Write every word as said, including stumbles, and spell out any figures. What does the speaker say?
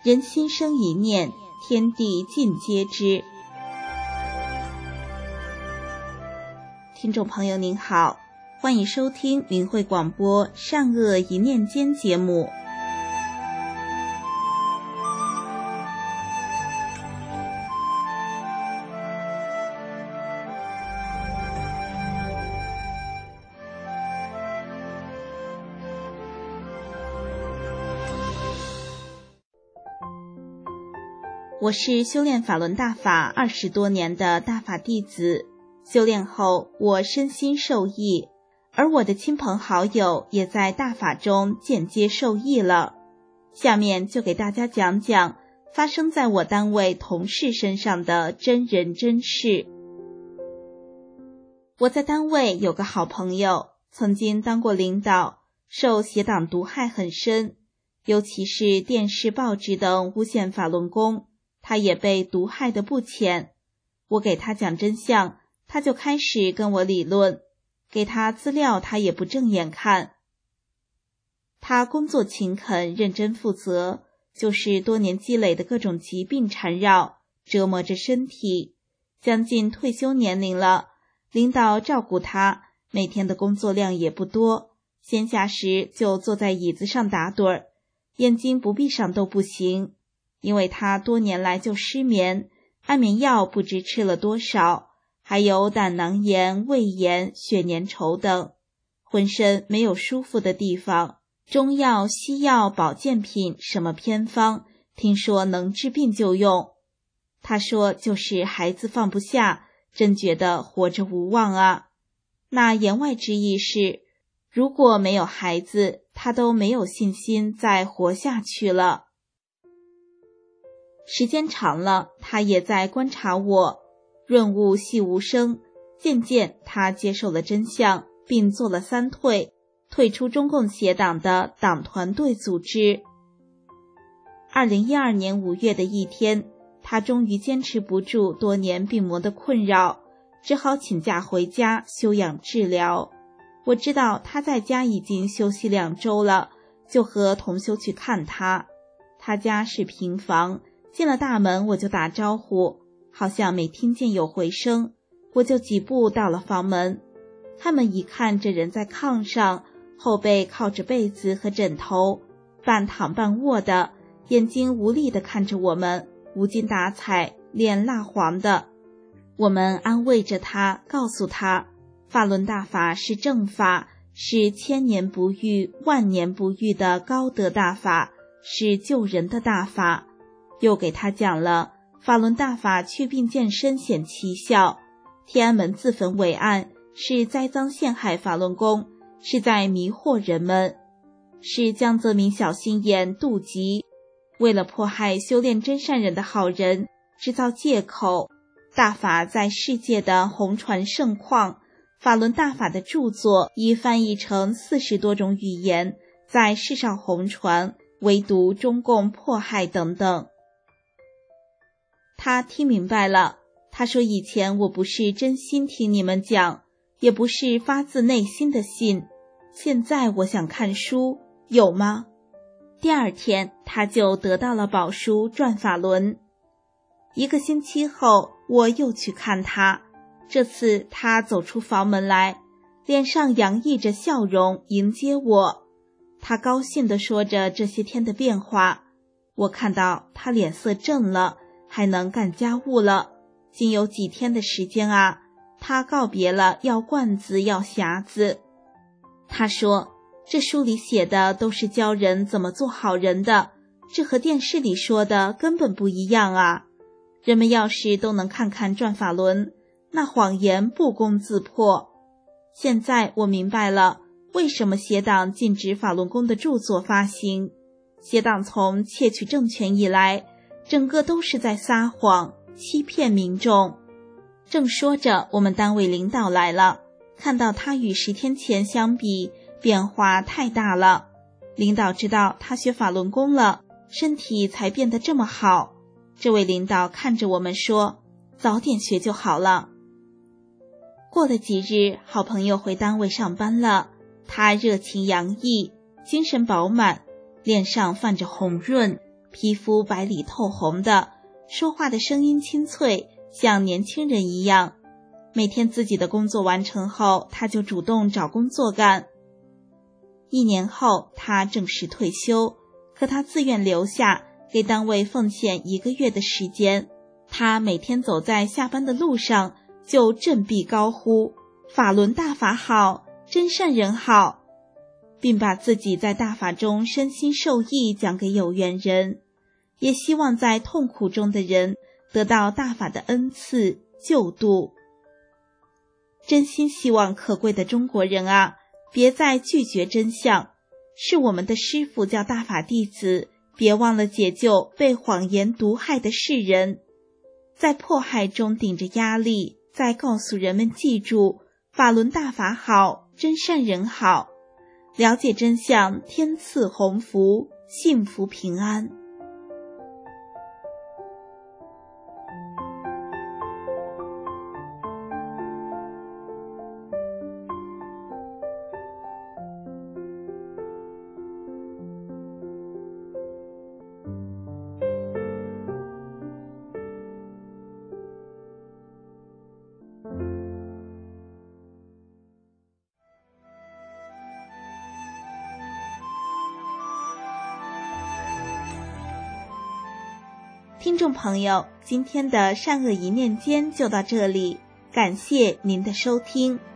人心生一念，天地尽皆知。听众朋友您好，欢迎收听明慧广播善恶一念间节目。我是修炼法轮大法二十多年的大法弟子，修炼后我身心受益，而我的亲朋好友也在大法中间接受益了。下面就给大家讲讲发生在我单位同事身上的真人真事。我在单位有个好朋友，曾经当过领导，受邪党毒害很深，尤其是电视报纸等诬陷法轮功，他也被毒害得不浅。我给他讲真相，他就开始跟我理论，给他资料他也不正眼看。他工作勤恳认真负责，就是多年积累的各种疾病缠绕，折磨着身体。将近退休年龄了，领导照顾他，每天的工作量也不多，闲暇时就坐在椅子上打盹儿，眼睛不闭上都不行。因为他多年来就失眠，安眠药不知吃了多少，还有胆囊炎、胃炎、血粘稠等，浑身没有舒服的地方。中药、西药、保健品什么偏方，听说能治病就用。他说就是孩子放不下，真觉得活着无望啊。那言外之意是，如果没有孩子，他都没有信心再活下去了。时间长了，他也在观察我，润物细无声，渐渐他接受了真相，并做了三退，退出中共邪党的党团队组织。二零一二年五月的一天，他终于坚持不住多年病魔的困扰，只好请假回家休养治疗。我知道他在家已经休息两周了，就和同修去看他。他家是平房，进了大门我就打招呼，好像没听见有回声，我就几步到了房门。开门一看，这人在炕上，后背靠着被子和枕头，半躺半卧的，眼睛无力地看着我们，无精打采，脸蜡黄的。我们安慰着他，告诉他，法轮大法是正法，是千年不遇、万年不遇的高德大法，是救人的大法。又给他讲了法轮大法祛病健身显奇效，天安门自焚伟案是栽赃陷害法轮功，是在迷惑人们，是江泽民小心眼妒忌，为了迫害修炼真善人的好人制造借口。大法在世界的红传盛况，法轮大法的著作已翻译成四十多种语言，在世上红传，唯独中共迫害等等。他听明白了，他说以前我不是真心听你们讲，也不是发自内心的信，现在我想看书，有吗？第二天他就得到了宝书转法轮。一个星期后我又去看他，这次他走出房门来，脸上洋溢着笑容迎接我。他高兴地说着这些天的变化，我看到他脸色正了，还能干家务了。仅有几天的时间啊，他告别了要罐子要匣子。他说这书里写的都是教人怎么做好人的，这和电视里说的根本不一样啊。人们要是都能看看转法轮，那谎言不攻自破。现在我明白了，为什么邪党禁止法轮功的著作发行。邪党从窃取政权以来，整个都是在撒谎，欺骗民众。正说着，我们单位领导来了，看到他与十天前相比，变化太大了。领导知道他学法轮功了，身体才变得这么好。这位领导看着我们说，早点学就好了。过了几日，好朋友回单位上班了，他热情洋溢，精神饱满，脸上泛着红润， 皮肤白里透红的，说话的声音清脆，像年轻人一样。每天自己的工作完成后，他就主动找工作干。一年后，他正式退休，可他自愿留下，给单位奉献一个月的时间。他每天走在下班的路上，就振臂高呼：法轮大法好，真善人好，并把自己在大法中身心受益讲给有缘人，也希望在痛苦中的人得到大法的恩赐救度。真心希望可贵的中国人啊，别再拒绝真相，是我们的师父教大法弟子，别忘了解救被谎言毒害的世人，在迫害中顶着压力，再告诉人们记住法轮大法好，真善人好，了解真相，天赐鸿福，幸福平安。听众朋友，今天的善恶一念间就到这里，感谢您的收听。